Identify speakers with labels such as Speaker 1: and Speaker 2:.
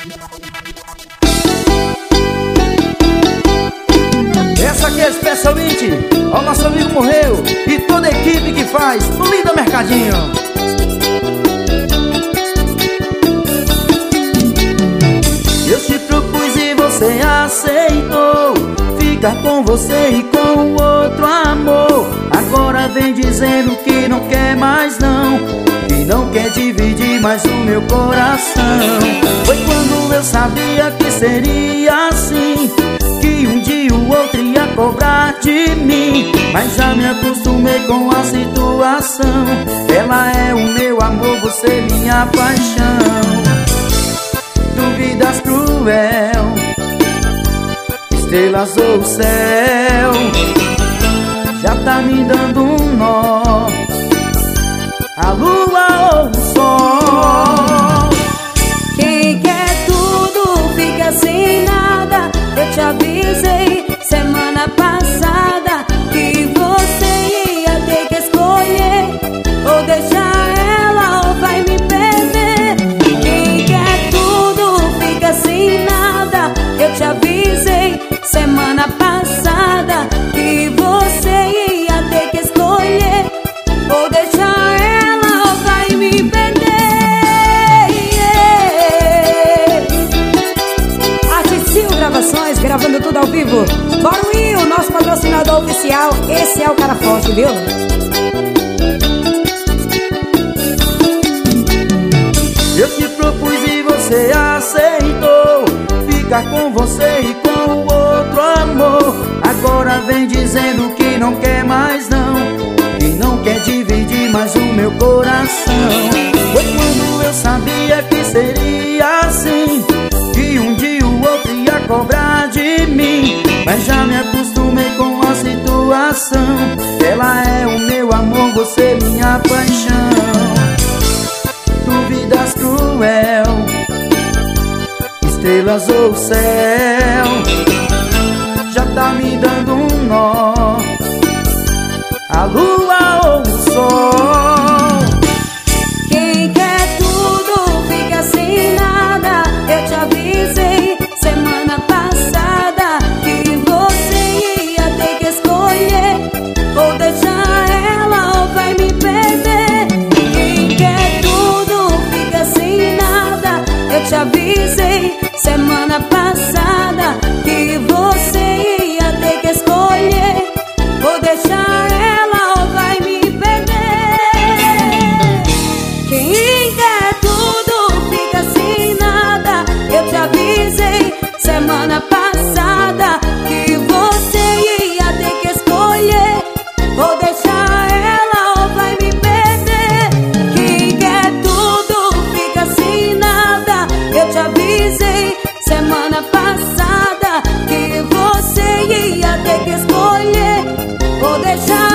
Speaker 1: Essa aqui é especialmente ao nosso amigo Morreu e toda a equipe que faz o Linda Mercadinho. Eu te propus e você aceitou ficar com você e com o outro amor. Agora vem dizendo que não quer mais não, que não quer dividir mais o meu coração. Foi quando eu sabia que seria assim, que um dia o outro ia cobrar de mim. Mas já me acostumei com a situação. Ela é o meu amor, você minha paixão. Duvidas cruel, estrelas ou o céu, já tá me dando um nó, a lua ou o sol.
Speaker 2: Quem quer tudo fica sem nada. Eu te avisei semana passada que você ia ter que escolher, ou deixar ela ou vai me perder. Quem quer tudo fica sem nada. Eu te avisei semana passada que você ia ter que escolher, ou deixar ela ou vai me perder. Artisil Gravações, gravando tudo ao vivo. Boruí, o nosso patrocinador oficial. Esse é o cara forte, viu?
Speaker 1: Eu te propus e você aceitou ficar com você e com o outro amor. Agora vem dizendo que não quer mais não, que não quer dividir mais o meu coração. Foi quando eu sabia que seria assim, que um dia o outro ia cobrar de mim. Mas já me acostumei com a situação. Ela é o meu amor, você minha paixão. Duvidas cruel, estrelas ou o céu, já tá me dando um nó, a lua ou o sol.
Speaker 2: Quem quer tudo fica sem nada. Eu te avisei semana passada que você ia ter que escolher, ou deixar ela ou vai me perder. Quem quer tudo fica sem nada. Eu te avisei semana passada que você ia ter que escolher, ou deixar ela ou vai me perder. Quem quer tudo fica sem nada. Eu te avisei semana passada que você ia ter que escolher, ou deixar ela ou vai me perder. Quem quer tudo fica sem nada. Eu te avisei semana passada que você ia ter que escolher, ou deixar